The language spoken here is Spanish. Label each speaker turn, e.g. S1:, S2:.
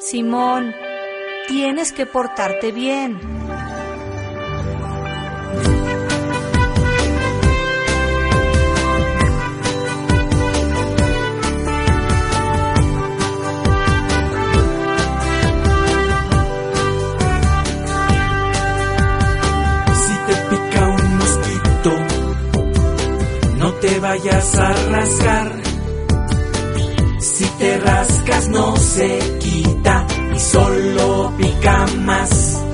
S1: Simón, tienes que portarte bien.
S2: Si te pica un mosquito, no te vayas a rascar. Si te rascas no se quita y solo pica más.